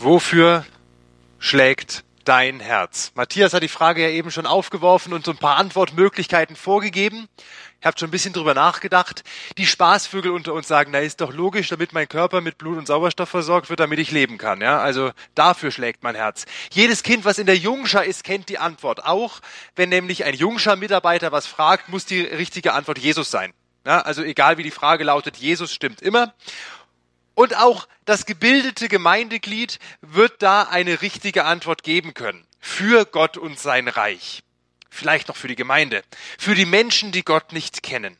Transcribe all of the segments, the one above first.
Wofür schlägt dein Herz? Matthias hat die Frage ja eben schon aufgeworfen und so ein paar Antwortmöglichkeiten vorgegeben. Ich habe schon ein bisschen drüber nachgedacht. Die Spaßvögel unter uns sagen, na ist doch logisch, damit mein Körper mit Blut und Sauerstoff versorgt wird, damit ich leben kann. Ja, also dafür schlägt mein Herz. Jedes Kind, was in der Jungschar ist, kennt die Antwort auch. Wenn nämlich ein Jungschar-Mitarbeiter was fragt, muss die richtige Antwort Jesus sein. Ja, also egal wie die Frage lautet, Jesus stimmt immer. Und auch das gebildete Gemeindeglied wird da eine richtige Antwort geben können. Für Gott und sein Reich. Vielleicht noch für die Gemeinde. Für die Menschen, die Gott nicht kennen.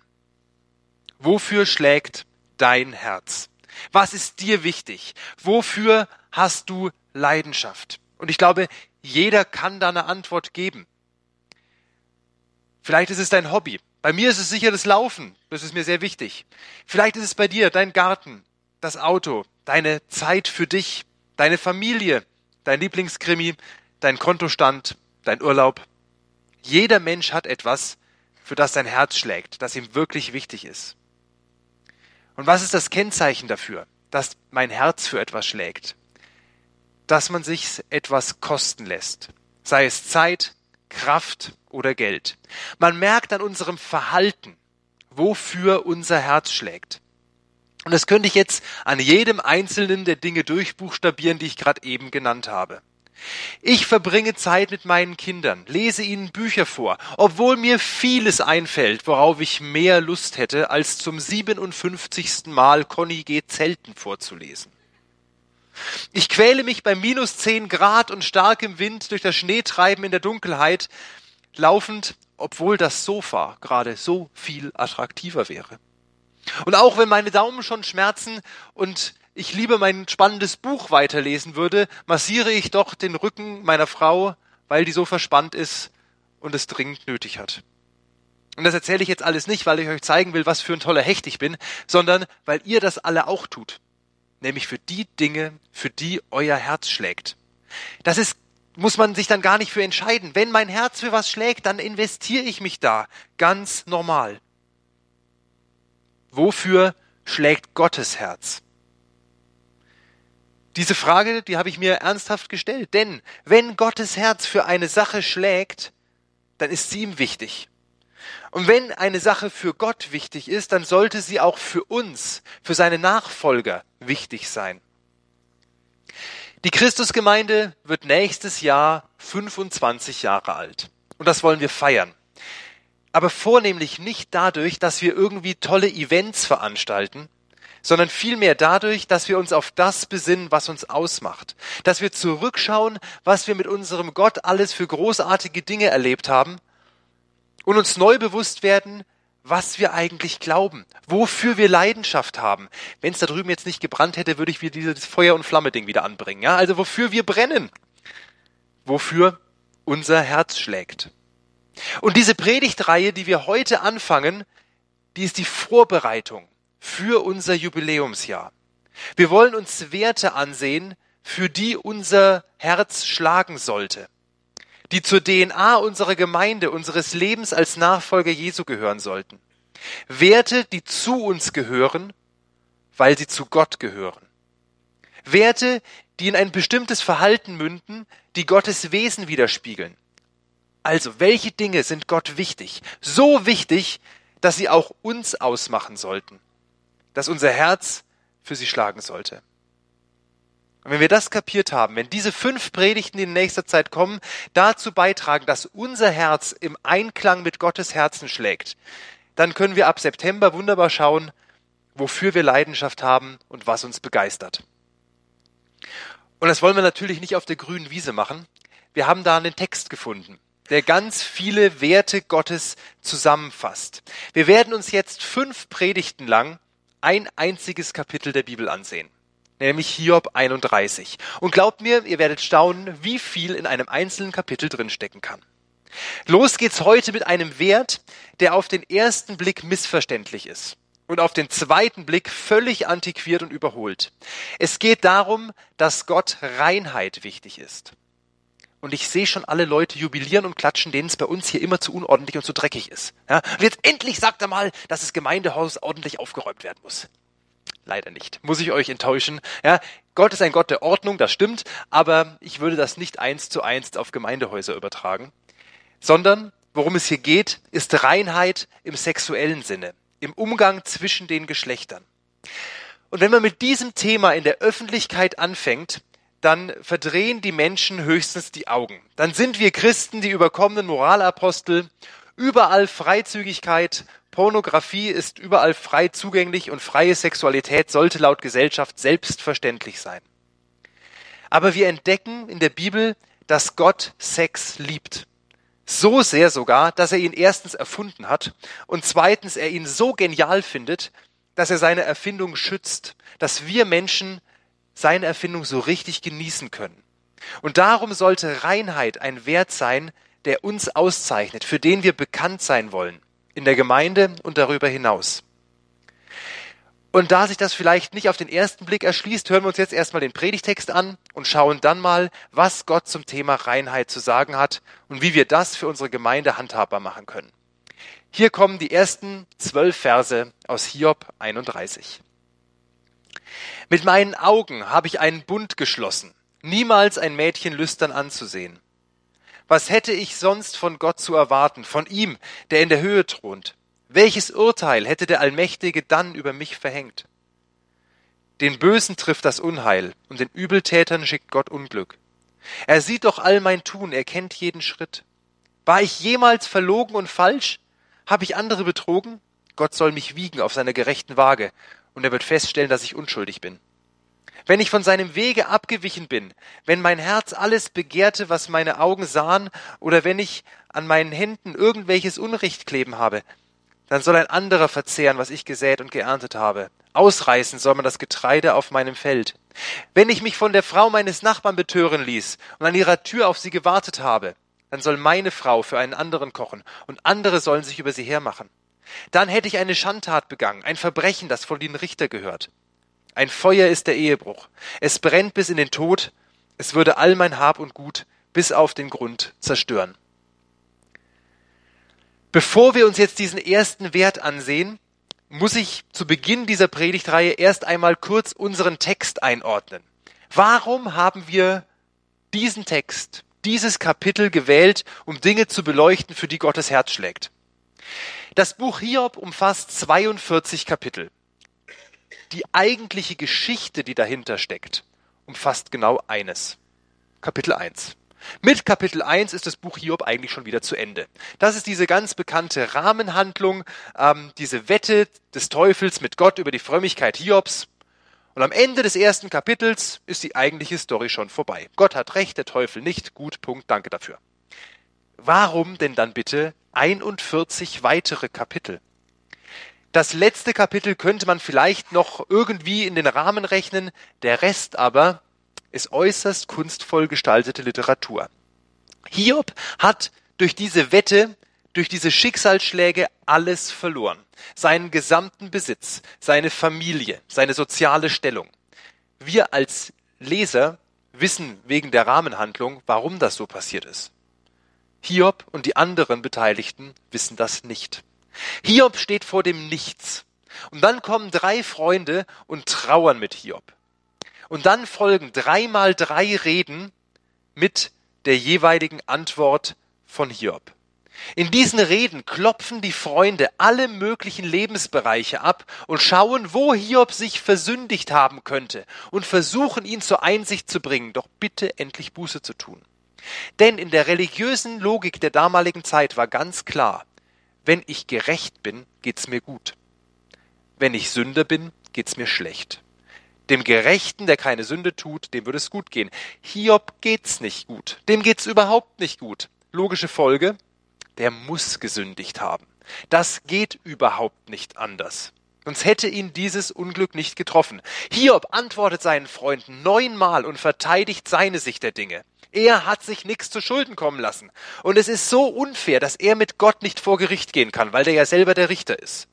Wofür schlägt dein Herz? Was ist dir wichtig? Wofür hast du Leidenschaft? Und ich glaube, jeder kann da eine Antwort geben. Vielleicht ist es dein Hobby. Bei mir ist es sicher das Laufen. Das ist mir sehr wichtig. Vielleicht ist es bei dir dein Garten, das Auto, deine Zeit für dich, deine Familie, dein Lieblingskrimi, dein Kontostand, dein Urlaub. Jeder Mensch hat etwas, für das sein Herz schlägt, das ihm wirklich wichtig ist. Und was ist das Kennzeichen dafür, dass mein Herz für etwas schlägt? Dass man sich etwas kosten lässt, sei es Zeit, Kraft oder Geld. Man merkt an unserem Verhalten, wofür unser Herz schlägt. Und das könnte ich jetzt an jedem einzelnen der Dinge durchbuchstabieren, die ich gerade eben genannt habe. Ich verbringe Zeit mit meinen Kindern, lese ihnen Bücher vor, obwohl mir vieles einfällt, worauf ich mehr Lust hätte, als zum 57. Mal Conny G. Zelten vorzulesen. Ich quäle mich bei minus 10 Grad und starkem Wind durch das Schneetreiben in der Dunkelheit, laufend, obwohl das Sofa gerade so viel attraktiver wäre. Und auch wenn meine Daumen schon schmerzen und ich lieber mein spannendes Buch weiterlesen würde, massiere ich doch den Rücken meiner Frau, weil die so verspannt ist und es dringend nötig hat. Und das erzähle ich jetzt alles nicht, weil ich euch zeigen will, was für ein toller Hecht ich bin, sondern weil ihr das alle auch tut. Nämlich für die Dinge, für die euer Herz schlägt. Muss man sich dann gar nicht für entscheiden. Wenn mein Herz für was schlägt, dann investiere ich mich da. Ganz normal. Wofür schlägt Gottes Herz? Diese Frage, die habe ich mir ernsthaft gestellt. Denn wenn Gottes Herz für eine Sache schlägt, dann ist sie ihm wichtig. Und wenn eine Sache für Gott wichtig ist, dann sollte sie auch für uns, für seine Nachfolger wichtig sein. Die Christusgemeinde wird nächstes Jahr 25 Jahre alt. Und das wollen wir feiern. Aber vornehmlich nicht dadurch, dass wir irgendwie tolle Events veranstalten, sondern vielmehr dadurch, dass wir uns auf das besinnen, was uns ausmacht. Dass wir zurückschauen, was wir mit unserem Gott alles für großartige Dinge erlebt haben und uns neu bewusst werden, was wir eigentlich glauben, wofür wir Leidenschaft haben. Wenn es da drüben jetzt nicht gebrannt hätte, würde ich wieder dieses Feuer- und Flamme-Ding wieder anbringen. Ja? Also wofür wir brennen, wofür unser Herz schlägt. Und diese Predigtreihe, die wir heute anfangen, die ist die Vorbereitung für unser Jubiläumsjahr. Wir wollen uns Werte ansehen, für die unser Herz schlagen sollte, die zur DNA unserer Gemeinde, unseres Lebens als Nachfolger Jesu gehören sollten. Werte, die zu uns gehören, weil sie zu Gott gehören. Werte, die in ein bestimmtes Verhalten münden, die Gottes Wesen widerspiegeln. Also, welche Dinge sind Gott wichtig? So wichtig, dass sie auch uns ausmachen sollten. Dass unser Herz für sie schlagen sollte. Und wenn wir das kapiert haben, wenn diese 5 Predigten, die in nächster Zeit kommen, dazu beitragen, dass unser Herz im Einklang mit Gottes Herzen schlägt, dann können wir ab September wunderbar schauen, wofür wir Leidenschaft haben und was uns begeistert. Und das wollen wir natürlich nicht auf der grünen Wiese machen. Wir haben da einen Text gefunden, der ganz viele Werte Gottes zusammenfasst. Wir werden uns jetzt 5 Predigten lang ein einziges Kapitel der Bibel ansehen, nämlich Hiob 31. Und glaubt mir, ihr werdet staunen, wie viel in einem einzelnen Kapitel drinstecken kann. Los geht's heute mit einem Wert, der auf den ersten Blick missverständlich ist und auf den zweiten Blick völlig antiquiert und überholt. Es geht darum, dass Gott Reinheit wichtig ist. Und ich sehe schon alle Leute jubilieren und klatschen, denen es bei uns hier immer zu unordentlich und zu dreckig ist. Ja? Und jetzt endlich sagt er mal, dass das Gemeindehaus ordentlich aufgeräumt werden muss. Leider nicht. Muss ich euch enttäuschen. Ja? Gott ist ein Gott der Ordnung, das stimmt, aber ich würde das nicht 1:1 auf Gemeindehäuser übertragen, sondern worum es hier geht, ist Reinheit im sexuellen Sinne, im Umgang zwischen den Geschlechtern. Und wenn man mit diesem Thema in der Öffentlichkeit anfängt, dann verdrehen die Menschen höchstens die Augen. Dann sind wir Christen die überkommenen Moralapostel, überall Freizügigkeit, Pornografie ist überall frei zugänglich und freie Sexualität sollte laut Gesellschaft selbstverständlich sein. Aber wir entdecken in der Bibel, dass Gott Sex liebt. So sehr sogar, dass er ihn erstens erfunden hat und zweitens er ihn so genial findet, dass er seine Erfindung schützt, dass wir Menschen seine Erfindung so richtig genießen können. Und darum sollte Reinheit ein Wert sein, der uns auszeichnet, für den wir bekannt sein wollen, in der Gemeinde und darüber hinaus. Und da sich das vielleicht nicht auf den ersten Blick erschließt, hören wir uns jetzt erstmal den Predigtext an und schauen dann mal, was Gott zum Thema Reinheit zu sagen hat und wie wir das für unsere Gemeinde handhabbar machen können. Hier kommen die ersten 12 Verse aus Hiob 31. Mit meinen Augen habe ich einen Bund geschlossen, niemals ein Mädchen lüstern anzusehen. Was hätte ich sonst von Gott zu erwarten, von ihm, der in der Höhe thront? Welches Urteil hätte der Allmächtige dann über mich verhängt? Den Bösen trifft das Unheil und den Übeltätern schickt Gott Unglück. Er sieht doch all mein Tun, er kennt jeden Schritt. War ich jemals verlogen und falsch? Habe ich andere betrogen? Gott soll mich wiegen auf seiner gerechten Waage und er wird feststellen, dass ich unschuldig bin. Wenn ich von seinem Wege abgewichen bin, wenn mein Herz alles begehrte, was meine Augen sahen, oder wenn ich an meinen Händen irgendwelches Unrecht kleben habe, dann soll ein anderer verzehren, was ich gesät und geerntet habe. Ausreißen soll man das Getreide auf meinem Feld. Wenn ich mich von der Frau meines Nachbarn betören ließ und an ihrer Tür auf sie gewartet habe, dann soll meine Frau für einen anderen kochen und andere sollen sich über sie hermachen. Dann hätte ich eine Schandtat begangen, ein Verbrechen, das vor den Richter gehört. Ein Feuer ist der Ehebruch. Es brennt bis in den Tod. Es würde all mein Hab und Gut bis auf den Grund zerstören. Bevor wir uns jetzt diesen ersten Wert ansehen, muss ich zu Beginn dieser Predigtreihe erst einmal kurz unseren Text einordnen. Warum haben wir diesen Text, dieses Kapitel gewählt, um Dinge zu beleuchten, für die Gottes Herz schlägt? Das Buch Hiob umfasst 42 Kapitel. Die eigentliche Geschichte, die dahinter steckt, umfasst genau eines. Kapitel 1. Mit Kapitel 1 ist das Buch Hiob eigentlich schon wieder zu Ende. Das ist diese ganz bekannte Rahmenhandlung, diese Wette des Teufels mit Gott über die Frömmigkeit Hiobs. Und am Ende des ersten Kapitels ist die eigentliche Story schon vorbei. Gott hat recht, der Teufel nicht. Gut, Punkt, danke dafür. Warum denn dann bitte 41 weitere Kapitel? Das letzte Kapitel könnte man vielleicht noch irgendwie in den Rahmen rechnen, der Rest aber ist äußerst kunstvoll gestaltete Literatur. Hiob hat durch diese Wette, durch diese Schicksalsschläge alles verloren. Seinen gesamten Besitz, seine Familie, seine soziale Stellung. Wir als Leser wissen wegen der Rahmenhandlung, warum das so passiert ist. Hiob und die anderen Beteiligten wissen das nicht. Hiob steht vor dem Nichts. Und dann kommen 3 Freunde und trauern mit Hiob. Und dann folgen 3x3 Reden mit der jeweiligen Antwort von Hiob. In diesen Reden klopfen die Freunde alle möglichen Lebensbereiche ab und schauen, wo Hiob sich versündigt haben könnte und versuchen, ihn zur Einsicht zu bringen, doch bitte endlich Buße zu tun. Denn in der religiösen Logik der damaligen Zeit war ganz klar, wenn ich gerecht bin, geht's mir gut. Wenn ich Sünder bin, geht's mir schlecht. Dem Gerechten, der keine Sünde tut, dem würde es gut gehen. Hiob geht's nicht gut. Dem geht's überhaupt nicht gut. Logische Folge, der muss gesündigt haben. Das geht überhaupt nicht anders. Sonst hätte ihn dieses Unglück nicht getroffen. Hiob antwortet seinen Freunden 9-mal und verteidigt seine Sicht der Dinge. Er hat sich nichts zu Schulden kommen lassen. Und es ist so unfair, dass er mit Gott nicht vor Gericht gehen kann, weil der ja selber der Richter ist.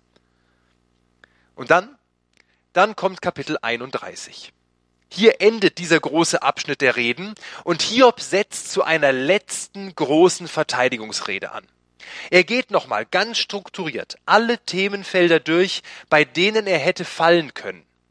Und dann kommt Kapitel 31. Hier endet dieser große Abschnitt der Reden und Hiob setzt zu einer letzten großen Verteidigungsrede an. Er geht nochmal ganz strukturiert alle Themenfelder durch, bei denen er hätte fallen können.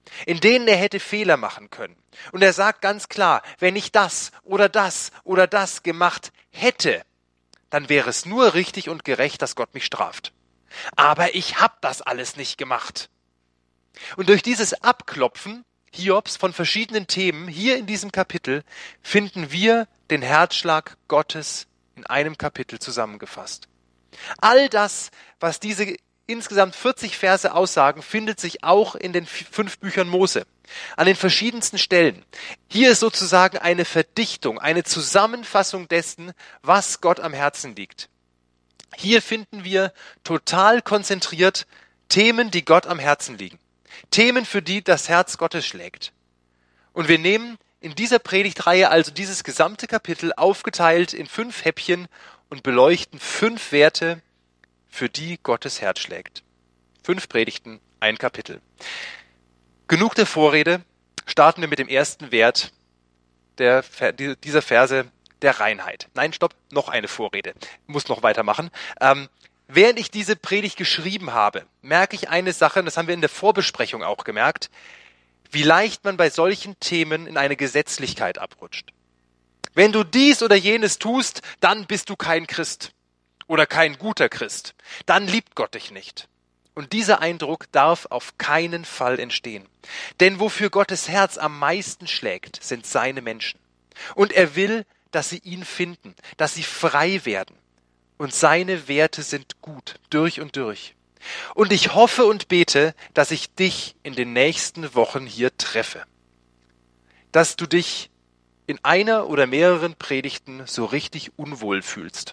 in denen er hätte Fehler machen können. Und er sagt ganz klar, wenn ich das oder das oder das gemacht hätte, dann wäre es nur richtig und gerecht, dass Gott mich straft. Aber ich habe das alles nicht gemacht. Und durch dieses Abklopfen Hiobs von verschiedenen Themen hier in diesem Kapitel finden wir den Herzschlag Gottes in einem Kapitel zusammengefasst. All das, was diese insgesamt 40 Verse aussagen, findet sich auch in den 5 Büchern Mose, an den verschiedensten Stellen. Hier ist sozusagen eine Verdichtung, eine Zusammenfassung dessen, was Gott am Herzen liegt. Hier finden wir total konzentriert Themen, die Gott am Herzen liegen. Themen, für die das Herz Gottes schlägt. Und wir nehmen in dieser Predigtreihe also dieses gesamte Kapitel aufgeteilt in 5 Häppchen und beleuchten 5 Werte, für die Gottes Herz schlägt. 5 Predigten, ein Kapitel. Genug der Vorrede, starten wir mit dem ersten Wert dieser Verse, der Reinheit. Nein, stopp, noch eine Vorrede. Ich muss noch weitermachen. Während ich diese Predigt geschrieben habe, merke ich eine Sache, und das haben wir in der Vorbesprechung auch gemerkt, wie leicht man bei solchen Themen in eine Gesetzlichkeit abrutscht. Wenn du dies oder jenes tust, dann bist du kein Christ oder kein guter Christ. Dann liebt Gott dich nicht. Und dieser Eindruck darf auf keinen Fall entstehen. Denn wofür Gottes Herz am meisten schlägt, sind seine Menschen. Und er will, dass sie ihn finden, dass sie frei werden. Und seine Werte sind gut, durch und durch. Und ich hoffe und bete, dass ich dich in den nächsten Wochen hier treffe. Dass du dich in einer oder mehreren Predigten so richtig unwohl fühlst.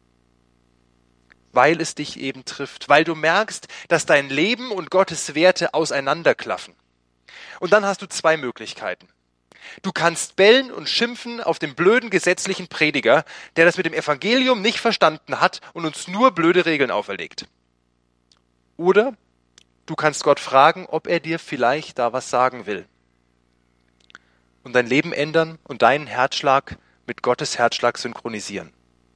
Weil es dich eben trifft, weil du merkst, dass dein Leben und Gottes Werte auseinanderklaffen. Und dann hast du 2 Möglichkeiten. Du kannst bellen und schimpfen auf den blöden gesetzlichen Prediger, der das mit dem Evangelium nicht verstanden hat und uns nur blöde Regeln auferlegt. Oder du kannst Gott fragen, ob er dir vielleicht da was sagen will. Und dein Leben ändern und deinen Herzschlag mit Gottes Herzschlag synchronisieren.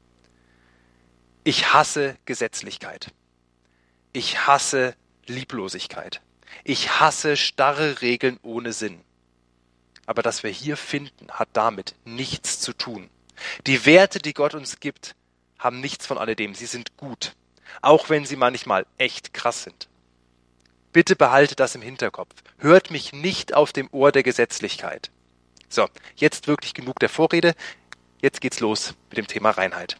Ich hasse Gesetzlichkeit. Ich hasse Lieblosigkeit. Ich hasse starre Regeln ohne Sinn. Aber das wir hier finden, hat damit nichts zu tun. Die Werte, die Gott uns gibt, haben nichts von alledem. Sie sind gut, auch wenn sie manchmal echt krass sind. Bitte behaltet das im Hinterkopf. Hört mich nicht auf dem Ohr der Gesetzlichkeit. So, jetzt wirklich genug der Vorrede. Jetzt geht's los mit dem Thema Reinheit.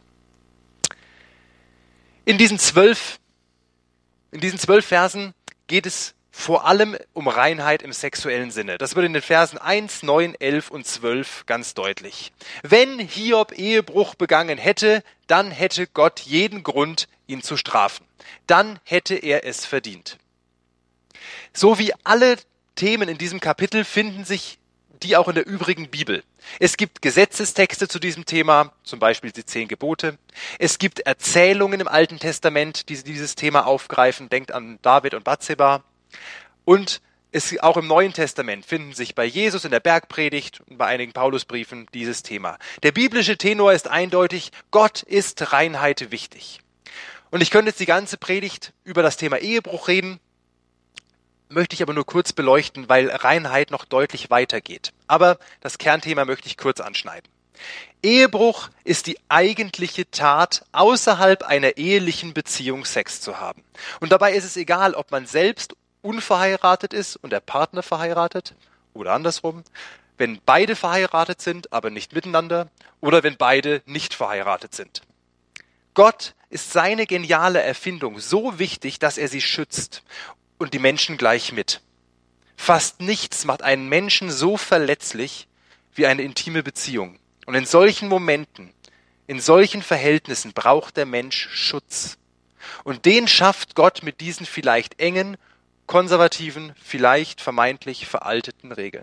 In diesen 12 Versen geht es vor allem um Reinheit im sexuellen Sinne. Das wird in den Versen 1, 9, 11 und 12 ganz deutlich. Wenn Hiob Ehebruch begangen hätte, dann hätte Gott jeden Grund, ihn zu strafen. Dann hätte er es verdient. So wie alle Themen in diesem Kapitel finden sich die auch in der übrigen Bibel. Es gibt Gesetzestexte zu diesem Thema, zum Beispiel die 10 Gebote. Es gibt Erzählungen im Alten Testament, die dieses Thema aufgreifen. Denkt an David und Bathseba. Und auch im Neuen Testament finden sich bei Jesus in der Bergpredigt und bei einigen Paulusbriefen dieses Thema. Der biblische Tenor ist eindeutig, Gott ist Reinheit wichtig. Und ich könnte jetzt die ganze Predigt über das Thema Ehebruch reden, möchte ich aber nur kurz beleuchten, weil Reinheit noch deutlich weitergeht. Aber das Kernthema möchte ich kurz anschneiden. Ehebruch ist die eigentliche Tat, außerhalb einer ehelichen Beziehung Sex zu haben. Und dabei ist es egal, ob man selbst unverheiratet ist und der Partner verheiratet oder andersrum, wenn beide verheiratet sind, aber nicht miteinander oder wenn beide nicht verheiratet sind. Gott ist seine geniale Erfindung so wichtig, dass er sie schützt und die Menschen gleich mit. Fast nichts macht einen Menschen so verletzlich wie eine intime Beziehung. Und in solchen Momenten, in solchen Verhältnissen braucht der Mensch Schutz. Und den schafft Gott mit diesen vielleicht engen, konservativen, vielleicht vermeintlich veralteten Regeln.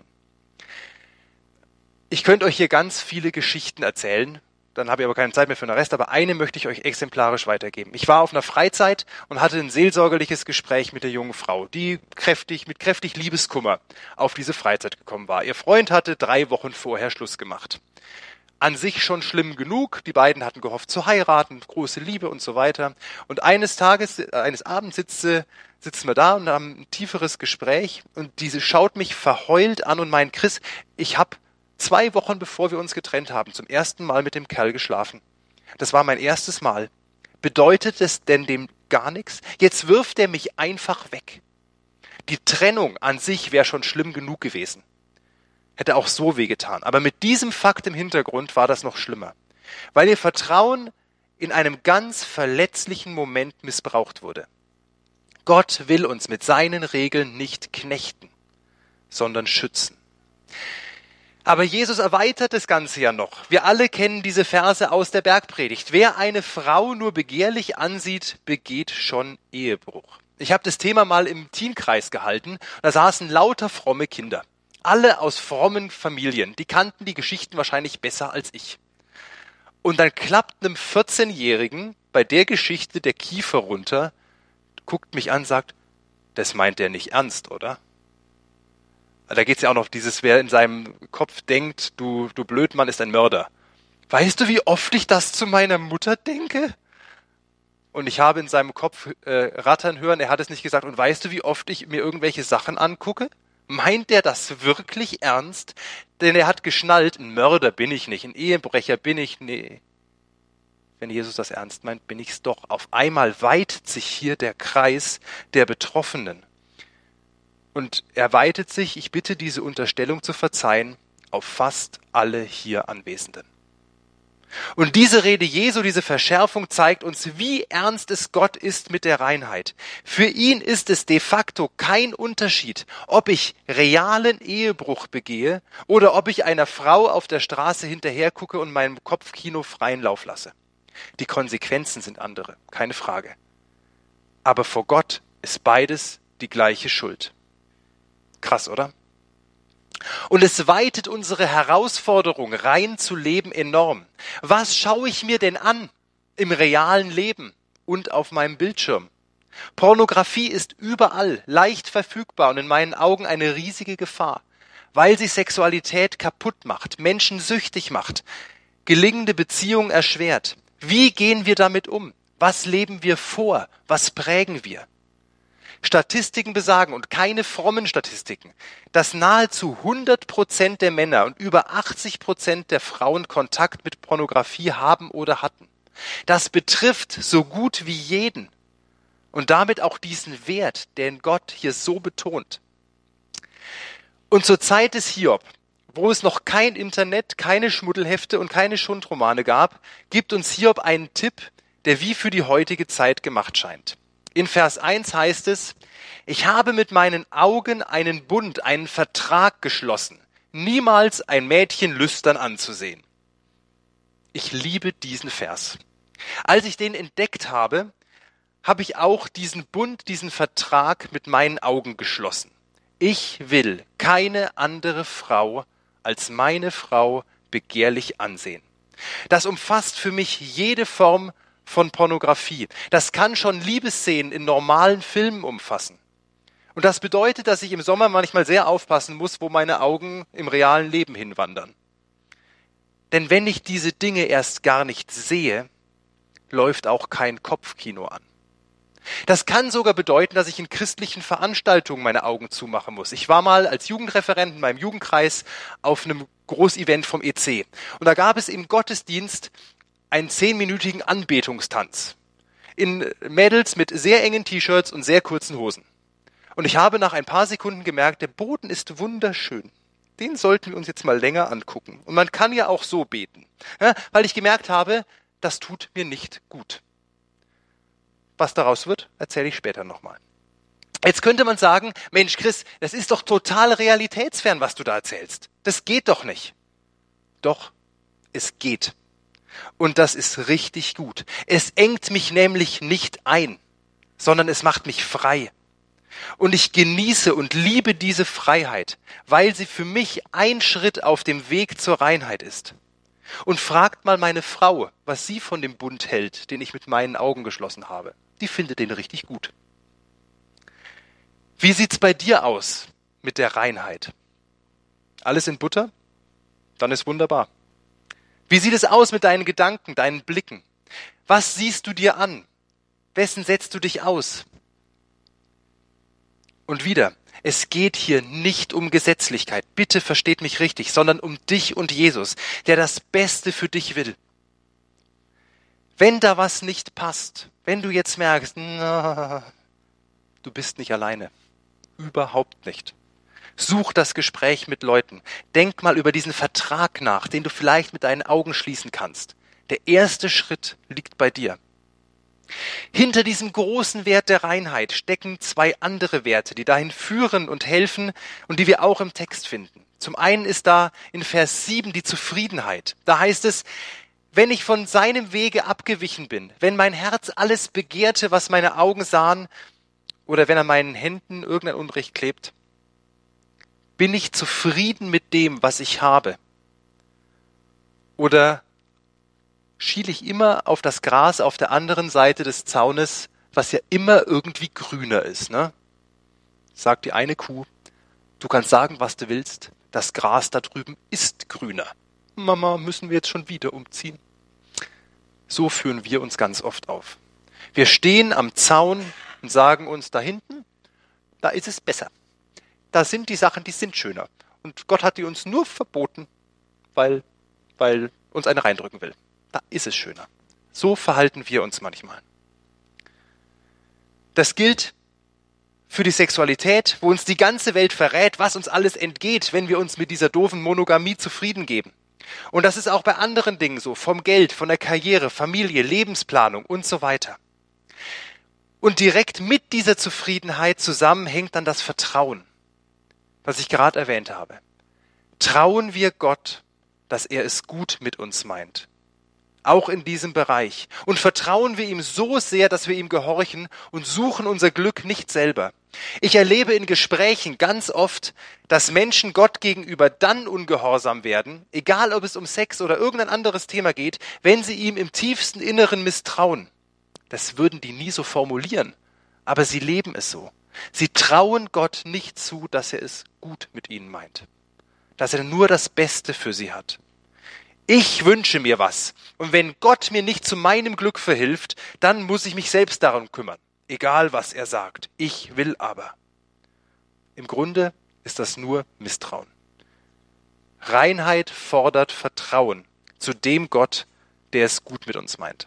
Ich könnte euch hier ganz viele Geschichten erzählen, dann habe ich aber keine Zeit mehr für den Rest, aber eine möchte ich euch exemplarisch weitergeben. Ich war auf einer Freizeit und hatte ein seelsorgerliches Gespräch mit der jungen Frau, die mit kräftig Liebeskummer auf diese Freizeit gekommen war. Ihr Freund hatte 3 Wochen vorher Schluss gemacht. An sich schon schlimm genug, die beiden hatten gehofft zu heiraten, große Liebe und so weiter. Und eines Abends sitzt sitzen wir da und haben ein tieferes Gespräch und diese schaut mich verheult an und meint, Chris, ich habe 2 Wochen bevor wir uns getrennt haben, zum ersten Mal mit dem Kerl geschlafen. Das war mein erstes Mal. Bedeutet es denn dem gar nichts? Jetzt wirft er mich einfach weg. Die Trennung an sich wäre schon schlimm genug gewesen. Hätte auch so wehgetan. Aber mit diesem Fakt im Hintergrund war das noch schlimmer. Weil ihr Vertrauen in einem ganz verletzlichen Moment missbraucht wurde. Gott will uns mit seinen Regeln nicht knechten, sondern schützen. Aber Jesus erweitert das Ganze ja noch. Wir alle kennen diese Verse aus der Bergpredigt. Wer eine Frau nur begehrlich ansieht, begeht schon Ehebruch. Ich habe das Thema mal im Teenkreis gehalten. Da saßen lauter fromme Kinder. Alle aus frommen Familien. Die kannten die Geschichten wahrscheinlich besser als ich. Und dann klappt einem 14-Jährigen bei der Geschichte der Kiefer runter, guckt mich an, sagt, das meint er nicht ernst, oder? Da geht's ja auch noch dieses, wer in seinem Kopf denkt, du Blödmann ist ein Mörder. Weißt du, wie oft ich das zu meiner Mutter denke? Und ich habe in seinem Kopf rattern hören, er hat es nicht gesagt. Und weißt du, wie oft ich mir irgendwelche Sachen angucke? Meint er das wirklich ernst? Denn er hat geschnallt, ein Mörder bin ich nicht, ein Ehebrecher bin ich, nee. Wenn Jesus das ernst meint, bin ich's doch. Auf einmal weitet sich hier der Kreis der Betroffenen. Und er weitet sich, ich bitte diese Unterstellung zu verzeihen, auf fast alle hier Anwesenden. Und diese Rede Jesu, diese Verschärfung zeigt uns, wie ernst es Gott ist mit der Reinheit. Für ihn ist es de facto kein Unterschied, ob ich realen Ehebruch begehe oder ob ich einer Frau auf der Straße hinterhergucke und meinem Kopfkino freien Lauf lasse. Die Konsequenzen sind andere, keine Frage. Aber vor Gott ist beides die gleiche Schuld. Krass, oder? Und es weitet unsere Herausforderung, rein zu leben, enorm. Was schaue ich mir denn an im realen Leben und auf meinem Bildschirm? Pornografie ist überall leicht verfügbar und in meinen Augen eine riesige Gefahr, weil sie Sexualität kaputt macht, Menschen süchtig macht, gelingende Beziehungen erschwert. Wie gehen wir damit um? Was leben wir vor? Was prägen wir? Statistiken besagen, und keine frommen Statistiken, dass nahezu 100% der Männer und über 80% der Frauen Kontakt mit Pornografie haben oder hatten. Das betrifft so gut wie jeden und damit auch diesen Wert, den Gott hier so betont. Und zur Zeit des Hiob, wo es noch kein Internet, keine Schmuddelhefte und keine Schundromane gab, gibt uns Hiob einen Tipp, der wie für die heutige Zeit gemacht scheint. In Vers 1 heißt es, ich habe mit meinen Augen einen Bund, einen Vertrag geschlossen, niemals ein Mädchen lüstern anzusehen. Ich liebe diesen Vers. Als ich den entdeckt habe, habe ich auch diesen Bund, diesen Vertrag mit meinen Augen geschlossen. Ich will keine andere Frau als meine Frau begehrlich ansehen. Das umfasst für mich jede Form von Pornografie. Das kann schon Liebesszenen in normalen Filmen umfassen. Und das bedeutet, dass ich im Sommer manchmal sehr aufpassen muss, wo meine Augen im realen Leben hinwandern. Denn wenn ich diese Dinge erst gar nicht sehe, läuft auch kein Kopfkino an. Das kann sogar bedeuten, dass ich in christlichen Veranstaltungen meine Augen zumachen muss. Ich war mal als Jugendreferent in meinem Jugendkreis auf einem Großevent vom EC. Und da gab es im Gottesdienst einen 10-minütigen Anbetungstanz. In Mädels mit sehr engen T-Shirts und sehr kurzen Hosen. Und ich habe nach ein paar Sekunden gemerkt, der Boden ist wunderschön. Den sollten wir uns jetzt mal länger angucken. Und man kann ja auch so beten. Ja, weil ich gemerkt habe, das tut mir nicht gut. Was daraus wird, erzähle ich später nochmal. Jetzt könnte man sagen, Mensch Chris, das ist doch total realitätsfern, was du da erzählst. Das geht doch nicht. Doch, es geht. Und das ist richtig gut. Es engt mich nämlich nicht ein, sondern es macht mich frei. Und ich genieße und liebe diese Freiheit, weil sie für mich ein Schritt auf dem Weg zur Reinheit ist. Und fragt mal meine Frau, was sie von dem Bund hält, den ich mit meinen Augen geschlossen habe. Die findet den richtig gut. Wie sieht's bei dir aus mit der Reinheit? Alles in Butter? Dann ist wunderbar. Wie sieht es aus mit deinen Gedanken, deinen Blicken? Was siehst du dir an? Wessen setzt du dich aus? Und wieder, es geht hier nicht um Gesetzlichkeit, bitte versteht mich richtig, sondern um dich und Jesus, der das Beste für dich will. Wenn da was nicht passt, wenn du jetzt merkst, na, du bist nicht alleine, überhaupt nicht. Such das Gespräch mit Leuten. Denk mal über diesen Vertrag nach, den du vielleicht mit deinen Augen schließen kannst. Der erste Schritt liegt bei dir. Hinter diesem großen Wert der Reinheit stecken zwei andere Werte, die dahin führen und helfen und die wir auch im Text finden. Zum einen ist da in Vers 7 die Zufriedenheit. Da heißt es, wenn ich von seinem Wege abgewichen bin, wenn mein Herz alles begehrte, was meine Augen sahen, oder wenn an meinen Händen irgendein Unrecht klebt, bin ich zufrieden mit dem, was ich habe? Oder schiele ich immer auf das Gras auf der anderen Seite des Zaunes, was ja immer irgendwie grüner ist, ne? Sagt die eine Kuh, du kannst sagen, was du willst, das Gras da drüben ist grüner. Mama, müssen wir jetzt schon wieder umziehen? So führen wir uns ganz oft auf. Wir stehen am Zaun und sagen uns, da hinten, da ist es besser. Da sind die Sachen, die sind schöner. Und Gott hat die uns nur verboten, weil uns eine reindrücken will. Da ist es schöner. So verhalten wir uns manchmal. Das gilt für die Sexualität, wo uns die ganze Welt verrät, was uns alles entgeht, wenn wir uns mit dieser doofen Monogamie zufrieden geben. Und das ist auch bei anderen Dingen so, vom Geld, von der Karriere, Familie, Lebensplanung und so weiter. Und direkt mit dieser Zufriedenheit zusammenhängt dann das Vertrauen, was ich gerade erwähnt habe. Trauen wir Gott, dass er es gut mit uns meint. Auch in diesem Bereich. Und vertrauen wir ihm so sehr, dass wir ihm gehorchen und suchen unser Glück nicht selber. Ich erlebe in Gesprächen ganz oft, dass Menschen Gott gegenüber dann ungehorsam werden, egal ob es um Sex oder irgendein anderes Thema geht, wenn sie ihm im tiefsten Inneren misstrauen. Das würden die nie so formulieren, aber sie leben es so. Sie trauen Gott nicht zu, dass er es gut mit ihnen meint, dass er nur das Beste für sie hat. Ich wünsche mir was, und wenn Gott mir nicht zu meinem Glück verhilft, dann muss ich mich selbst darum kümmern, egal was er sagt. Ich will aber. Im Grunde ist das nur Misstrauen. Reinheit fordert Vertrauen zu dem Gott, der es gut mit uns meint.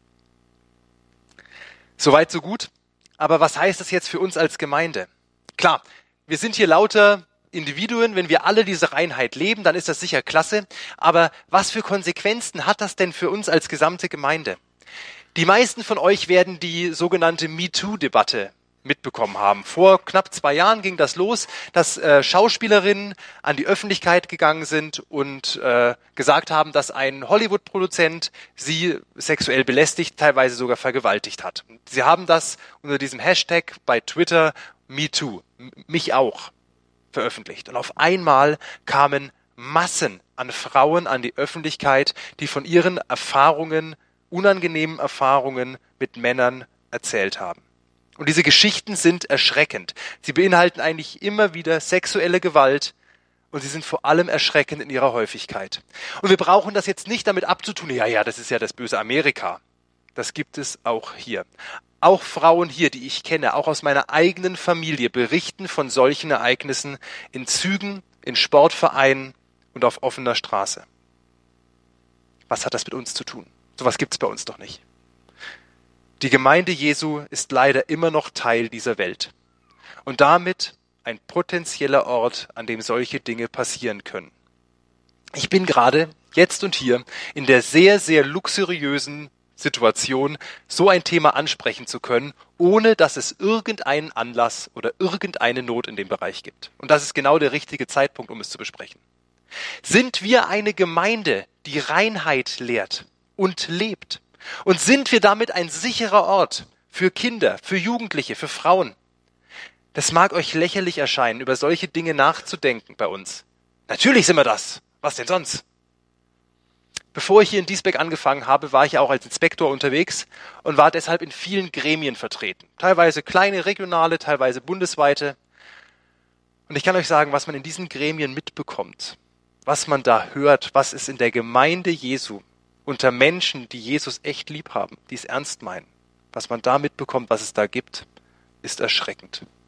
Soweit, so gut. Aber was heißt das jetzt für uns als Gemeinde? Klar, wir sind hier lauter Individuen, wenn wir alle diese Reinheit leben, dann ist das sicher klasse. Aber was für Konsequenzen hat das denn für uns als gesamte Gemeinde? Die meisten von euch werden die sogenannte MeToo-Debatte mitbekommen haben. Vor knapp 2 Jahren ging das los, dass Schauspielerinnen an die Öffentlichkeit gegangen sind und gesagt haben, dass ein Hollywood-Produzent sie sexuell belästigt, teilweise sogar vergewaltigt hat. Sie haben das unter diesem Hashtag bei Twitter MeToo, mich auch, veröffentlicht. Und auf einmal kamen Massen an Frauen an die Öffentlichkeit, die von ihren Erfahrungen, unangenehmen Erfahrungen mit Männern erzählt haben. Und diese Geschichten sind erschreckend. Sie beinhalten eigentlich immer wieder sexuelle Gewalt und sie sind vor allem erschreckend in ihrer Häufigkeit. Und wir brauchen das jetzt nicht damit abzutun, ja, das ist ja das böse Amerika. Das gibt es auch hier. Auch Frauen hier, die ich kenne, auch aus meiner eigenen Familie, berichten von solchen Ereignissen in Zügen, in Sportvereinen und auf offener Straße. Was hat das mit uns zu tun? Sowas gibt's bei uns doch nicht. Die Gemeinde Jesu ist leider immer noch Teil dieser Welt und damit ein potenzieller Ort, an dem solche Dinge passieren können. Ich bin gerade, jetzt und hier, in der sehr, sehr luxuriösen Situation, so ein Thema ansprechen zu können, ohne dass es irgendeinen Anlass oder irgendeine Not in dem Bereich gibt. Und das ist genau der richtige Zeitpunkt, um es zu besprechen. Sind wir eine Gemeinde, die Reinheit lehrt und lebt? Und sind wir damit ein sicherer Ort für Kinder, für Jugendliche, für Frauen? Das mag euch lächerlich erscheinen, über solche Dinge nachzudenken bei uns. Natürlich sind wir das. Was denn sonst? Bevor ich hier in Diesbeck angefangen habe, war ich auch als Inspektor unterwegs und war deshalb in vielen Gremien vertreten. Teilweise kleine regionale, teilweise bundesweite. Und ich kann euch sagen, was man in diesen Gremien mitbekommt, was man da hört, was es in der Gemeinde Jesu unter Menschen, die Jesus echt lieb haben, die es ernst meinen, was man da mitbekommt, was es da gibt, ist erschreckend.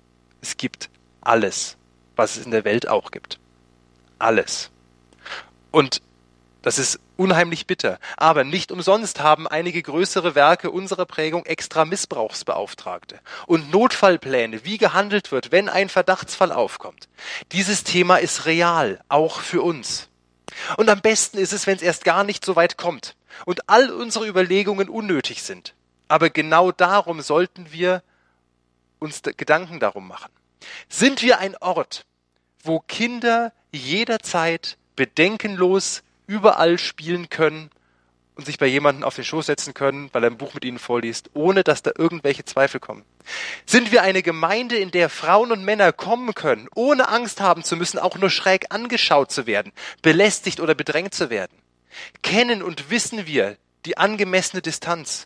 Es gibt alles, was es in der Welt auch gibt. Alles. Und das ist unheimlich bitter. Aber nicht umsonst haben einige größere Werke unserer Prägung extra Missbrauchsbeauftragte und Notfallpläne, wie gehandelt wird, wenn ein Verdachtsfall aufkommt. Dieses Thema ist real, auch für uns. Und am besten ist es, wenn es erst gar nicht so weit kommt und all unsere Überlegungen unnötig sind. Aber genau darum sollten wir uns Gedanken darum machen. Sind wir ein Ort, wo Kinder jederzeit bedenkenlos überall spielen können und sich bei jemandem auf den Schoß setzen können, weil er ein Buch mit ihnen vorliest, ohne dass da irgendwelche Zweifel kommen? Sind wir eine Gemeinde, in der Frauen und Männer kommen können, ohne Angst haben zu müssen, auch nur schräg angeschaut zu werden, belästigt oder bedrängt zu werden? Kennen und wissen wir die angemessene Distanz?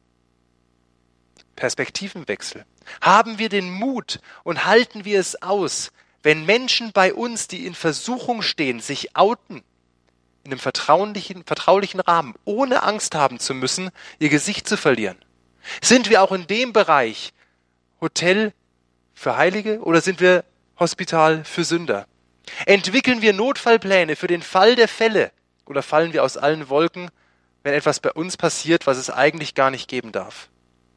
Perspektivenwechsel. Haben wir den Mut und halten wir es aus, wenn Menschen bei uns, die in Versuchung stehen, sich outen, in einem vertraulichen Rahmen, ohne Angst haben zu müssen, ihr Gesicht zu verlieren? Sind wir auch in dem Bereich Hotel für Heilige oder sind wir Hospital für Sünder? Entwickeln wir Notfallpläne für den Fall der Fälle oder fallen wir aus allen Wolken, wenn etwas bei uns passiert, was es eigentlich gar nicht geben darf?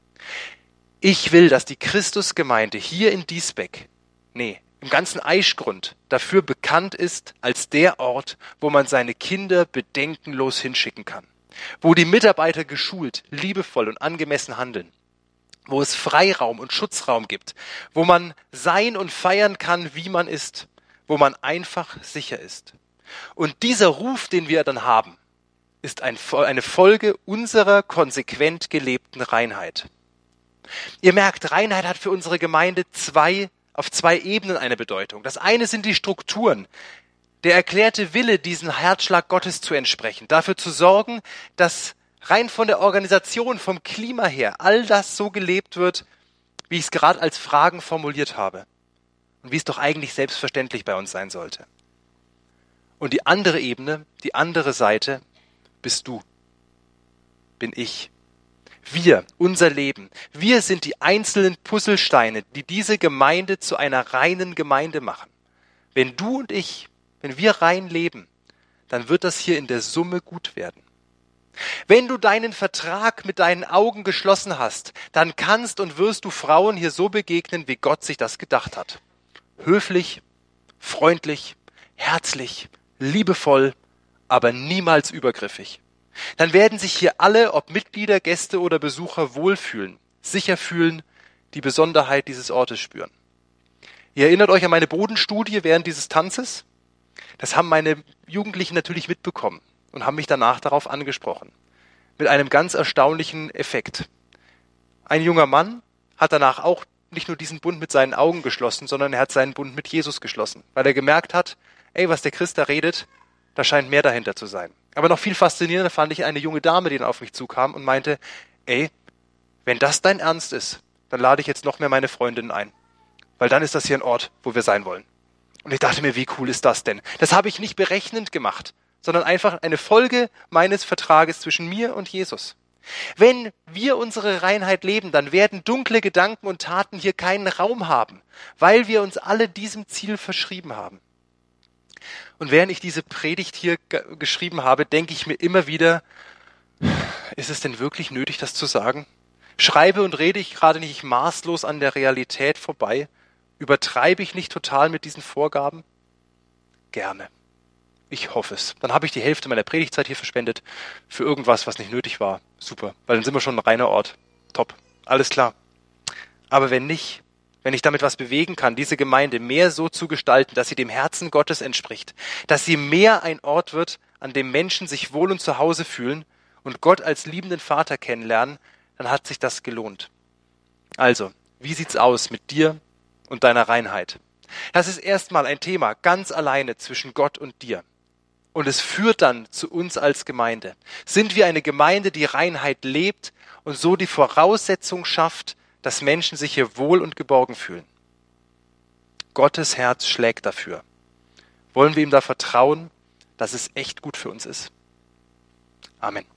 Ich will, dass die Christusgemeinde hier in Diesbeck, im ganzen Aischgrund, dafür bekannt ist als der Ort, wo man seine Kinder bedenkenlos hinschicken kann. Wo die Mitarbeiter geschult, liebevoll und angemessen handeln. Wo es Freiraum und Schutzraum gibt. Wo man sein und feiern kann, wie man ist. Wo man einfach sicher ist. Und dieser Ruf, den wir dann haben, ist eine Folge unserer konsequent gelebten Reinheit. Ihr merkt, Reinheit hat für unsere Gemeinde auf zwei Ebenen eine Bedeutung. Das eine sind die Strukturen, der erklärte Wille, diesen Herzschlag Gottes zu entsprechen, dafür zu sorgen, dass rein von der Organisation, vom Klima her, all das so gelebt wird, wie ich es gerade als Fragen formuliert habe und wie es doch eigentlich selbstverständlich bei uns sein sollte. Und die andere Ebene, die andere Seite, bist du, bin ich. Wir, unser Leben, wir sind die einzelnen Puzzlesteine, die diese Gemeinde zu einer reinen Gemeinde machen. Wenn du und ich, wenn wir rein leben, dann wird das hier in der Summe gut werden. Wenn du deinen Vertrag mit deinen Augen geschlossen hast, dann kannst und wirst du Frauen hier so begegnen, wie Gott sich das gedacht hat. Höflich, freundlich, herzlich, liebevoll, aber niemals übergriffig. Dann werden sich hier alle, ob Mitglieder, Gäste oder Besucher, wohlfühlen, sicher fühlen, die Besonderheit dieses Ortes spüren. Ihr erinnert euch an meine Bodenstudie während dieses Tanzes? Das haben meine Jugendlichen natürlich mitbekommen und haben mich danach darauf angesprochen. Mit einem ganz erstaunlichen Effekt. Ein junger Mann hat danach auch nicht nur diesen Bund mit seinen Augen geschlossen, sondern er hat seinen Bund mit Jesus geschlossen, weil er gemerkt hat, was der Christ da redet, da scheint mehr dahinter zu sein. Aber noch viel faszinierender fand ich eine junge Dame, die dann auf mich zukam und meinte, wenn das dein Ernst ist, dann lade ich jetzt noch mehr meine Freundinnen ein. Weil dann ist das hier ein Ort, wo wir sein wollen. Und ich dachte mir, wie cool ist das denn? Das habe ich nicht berechnend gemacht, sondern einfach eine Folge meines Vertrages zwischen mir und Jesus. Wenn wir unsere Reinheit leben, dann werden dunkle Gedanken und Taten hier keinen Raum haben, weil wir uns alle diesem Ziel verschrieben haben. Und während ich diese Predigt hier geschrieben habe, denke ich mir immer wieder, ist es denn wirklich nötig, das zu sagen? Schreibe und rede ich gerade nicht maßlos an der Realität vorbei? Übertreibe ich nicht total mit diesen Vorgaben? Gerne. Ich hoffe es. Dann habe ich die Hälfte meiner Predigtzeit hier verschwendet für irgendwas, was nicht nötig war. Super, weil dann sind wir schon ein reiner Ort. Top, alles klar. Aber wenn nicht, wenn ich damit was bewegen kann, diese Gemeinde mehr so zu gestalten, dass sie dem Herzen Gottes entspricht, dass sie mehr ein Ort wird, an dem Menschen sich wohl und zu Hause fühlen und Gott als liebenden Vater kennenlernen, dann hat sich das gelohnt. Also, wie sieht's aus mit dir und deiner Reinheit? Das ist erstmal ein Thema ganz alleine zwischen Gott und dir. Und es führt dann zu uns als Gemeinde. Sind wir eine Gemeinde, die Reinheit lebt und so die Voraussetzung schafft, dass Menschen sich hier wohl und geborgen fühlen? Gottes Herz schlägt dafür. Wollen wir ihm da vertrauen, dass es echt gut für uns ist? Amen.